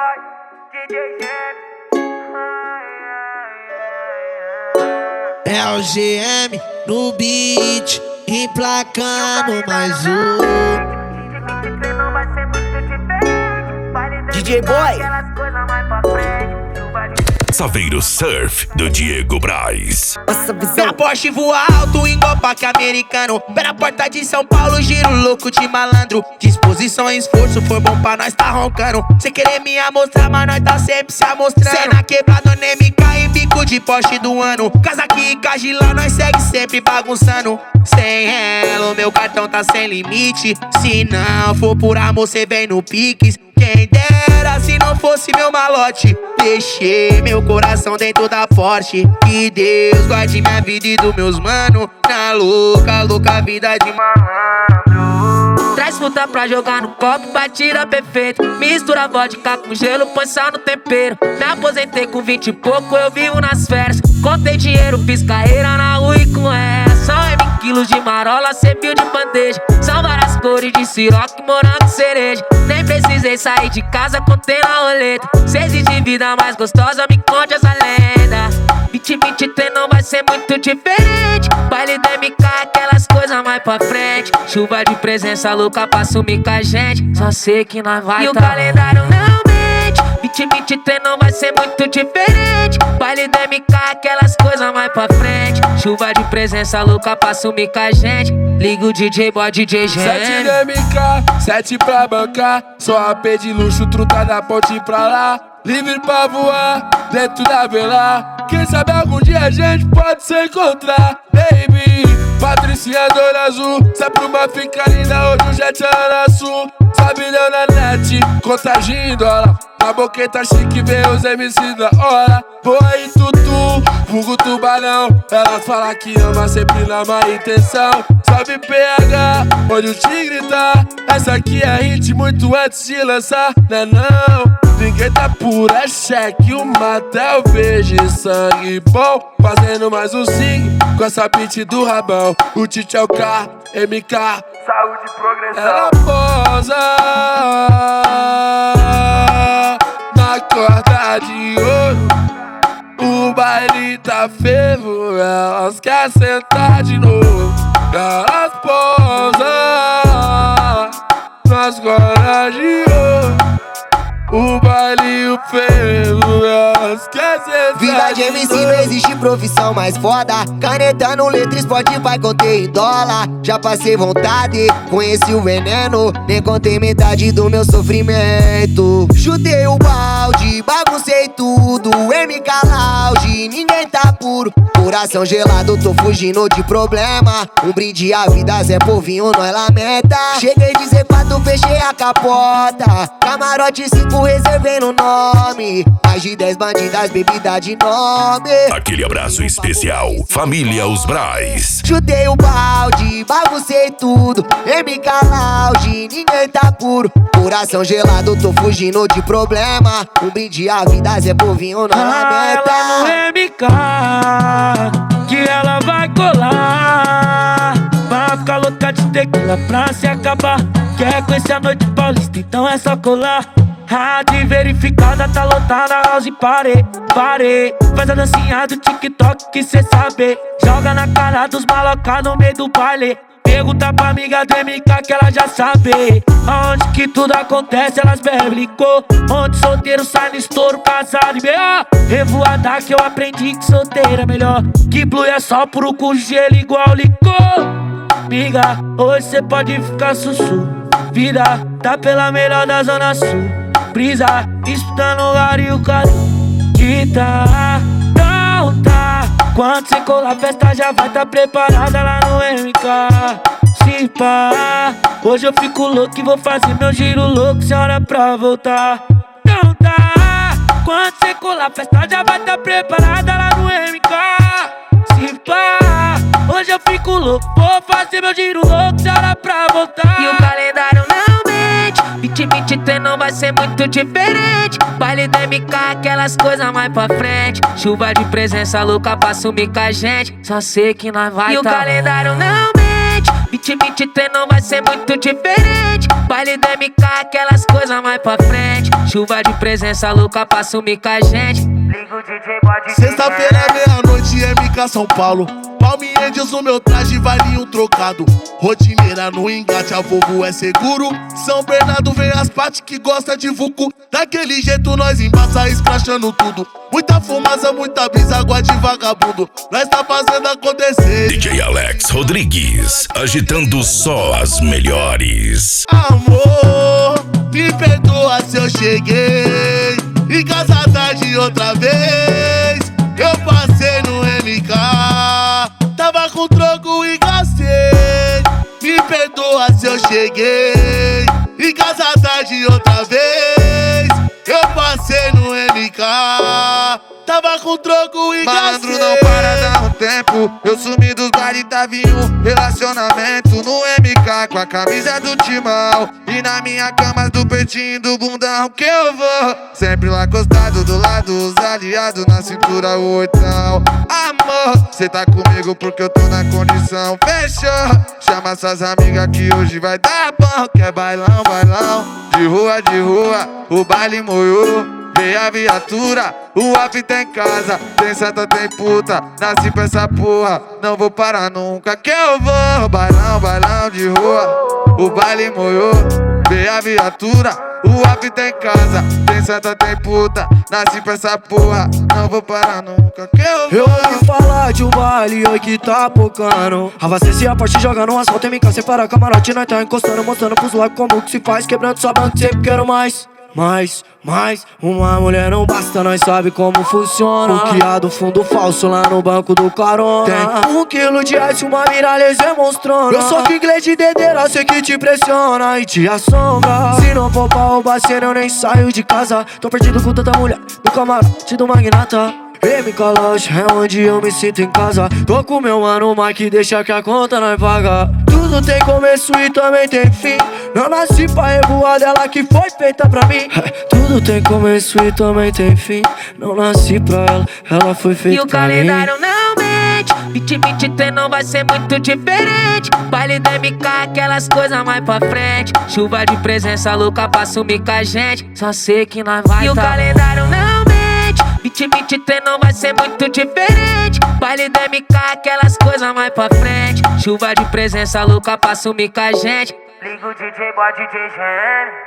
boy, DJ Gem. É o GM no beat, emplacando mais um. Não vai ser muito diferente. DJ Boy. Aquelas coisas mais pra frente. Saveiro Surf do Diego Braz. Nossa visão. Minha Porsche voa alto igual parque americano. Pé na porta de São Paulo, giro louco de malandro. Disposição e esforço, foi bom pra nós tá roncando. Cê querer me amostrar, mas nós tá sempre se amostrando. Cê na quebrada, nem me cai em bico de Porsche do ano. Casa aqui em Cagilá, nós segue sempre bagunçando. Sem ela, o meu cartão tá sem limite. Se não for por amor, cê vem no Pix. Quem dera se não fosse meu malote. Deixei meu coração dentro da Porsche. Que Deus guarde minha vida e dos meus mano. Na louca, louca vida de malandro. Traz fruta pra jogar no copo, batida perfeita. Mistura vodka com gelo, põe sal no tempero. Me aposentei com 20 e pouco, eu vivo nas férias. Contei dinheiro, fiz carreira na rua e com essa. São 20 quilos de marola, cê viu de bandeja. São várias cores de siroque, morango e cereja. Nem precisei sair de casa, contei na roleta. Se exige vida mais gostosa, me conte essa lenda. 2023 não vai ser muito diferente. Baile do MK, aquelas coisas mais pra frente. Chuva de presença louca pra sumir com a gente. Só sei que nós vai e o calendário não mente. 2023 não vai ser muito diferente. Baile do MK, aquelas coisas mais pra frente. Chuva de presença louca pra sumir com a gente. Liga o DJ Boy, DJ Gem. 7 do MK, 7 pra bancar. Só AP de luxo, truta da ponte pra lá. Livre pra voar, dentro da vela. Quem sabe algum dia a gente pode se encontrar. Baby, Patricinha do olho azul. Se é pra uma fica linda, hoje o jet é na sul. Sabe não na net, contagem em dólar. Na boqueta chique, vê os MC da hora. Boa e tutu, vulgo tubarão. Elas falam que ama sempre na má intenção. Sabe PH, onde o tigre tá. Essa aqui é hit muito antes de lançar, né não? Ninguém tá por é cheque, o Matel vejo sangue bom. Fazendo mais um sing com essa pitch do rabão. O Tite é o K, MK, Saúde e progressão. ela posa na corda de ouro. O baile tá fervo, elas querem sentar de novo. Elas posam nas cordas de ouro. O baile e o fervo, elas querem sentar Vida de MC não existe profissão mais foda. Caneta no letra, esporte vai contei em dólar. Já passei vontade, conheci o veneno. Nem contei metade do meu sofrimento. Chutei o balde, baguncei tudo. MK Lounge, ninguém tá puro. Coração gelado, tô fugindo de problema. Um brinde à vida, Zé Povinho, nós lamenta. Cheguei de Z4, fechei a capota. Camarote 5, reservei no nome. Mais de 10 bandidas, bebida de nome. Aquele abraço especial, Família Os Braz. Chutei o balde, baguncei tudo. MK Lounge, ninguém tá puro. Coração gelado, tô fugindo de problema. Um brinde à vida, Zé Povinho, não lamenta. Ela no MK, que ela vai colar. Vai ficar louca de tequila pra se acabar. Quer conhecer a noite paulista, então é só colar. Rádio verificada, tá lotada, house parei. Faz a dancinha do TikTok que cê sabe. Joga na cara dos maloca no meio do baile. Pergunta pra amiga do MK que ela já sabe. Onde que tudo acontece, elas bebem licor. Onde solteiro sai no estouro, casado e B.A. Revoada que eu aprendi que solteiro é melhor. Que blue é só pro cu, gelo igual licor. Miga, hoje cê pode ficar sussu. Vida tá pela melhor da zona sul. Brisa, estudando o lugar e o cara que tá, não tá. Quando cê colar a festa já vai tá preparada lá no MK. Se pá, hoje eu fico louco e vou fazer meu giro louco. Se hora pra voltar, não tá. Quando cê colar a festa já vai tá preparada lá no MK. Se pá, hoje eu fico louco, vou fazer meu giro louco. Se hora pra voltar e o calendário não mente. 2023 não vai ser muito diferente. Baile do MK, aquelas coisas mais pra frente. Chuva de presença louca pra sumir com a gente. Só sei que nós vai e o calendário não mente. 2023 não vai ser muito diferente. Baile do MK, aquelas coisas mais pra frente. Chuva de presença louca pra sumir com a gente. Liga o DJ, pode Sexta-feira, meia-noite, MK São Paulo. Palme Angels no meu traje, vale um trocado. Rotineira no engate, a Volvo é seguro. São Bernardo vem as partes que gosta de vulco. Daquele jeito nós embaça, escrachando tudo. Muita fumaça, muita brisa, água de vagabundo. Nós tá fazendo acontecer. DJ Alex Rodrigues, agitando só as melhores. Amor, me perdoa se eu cheguei em casa tarde outra vez. Eu passei no MK, tava com troco e gastei. Me perdoa se eu cheguei em casa tarde outra vez. Eu passei no MK, tava com troco e Malandro gastei. não para, dá um tempo. Eu sumi dos bares, tava em um relacionamento no MK com a camisa do timão. E na minha cama do peitinho do bundão que eu vou. Sempre lá acostado do lado, os aliados na cintura, o oitão. Amor, cê tá comigo porque eu tô na condição. Fechou, chama suas amigas que hoje vai dar bom. Quer bailão, bailão, de rua, o baile moiou. Veio a viatura, o afim tem casa, tem santa, tem puta, nasci pra essa porra, não vou parar nunca que eu vou. Bailão, bailão de rua, o baile moiou. Veio a viatura, o afim tem casa, tem santa, tem puta, nasci pra essa porra, não vou parar nunca que eu vou. Eu ouvi falar de um baile oi que tá pocando. Abastece a parte, joga no asfalto, MK separa camarote, nós tá encostando, mostrando pros lados como que se faz, quebrando sua banca, sempre quero mais. Uma mulher não basta, nós sabe como funciona. O que há do fundo falso lá no banco do carona. Tem 1 quilo de ice, uma mira laser monstrona. Eu sou que inglês de dedeira, sei que te pressiona e te assombra. Se não for pra roubar cena, eu nem saio de casa. Tô perdido com tanta mulher no camarote do magnata. MK Lounge é onde eu me sinto em casa. Tô com meu mano Mike, deixa que a conta nós paga. Tudo tem começo e também tem fim. Não nasci pra revoar dela que foi feita pra mim. Tudo tem começo e também tem fim. Não nasci pra ela foi feita pra mim. E o calendário não mente, 2023 não vai ser muito diferente. Baile do MK, aquelas coisas mais pra frente. Chuva de presença louca pra sumir com a gente. Só sei que nós vai. E o calendário não mente, 2023 não vai ser muito diferente. Baile do MK, aquelas coisas mais pra frente. Chuva de presença louca pra sumir com a gente. Liga o DJ, bota DJ Gênio.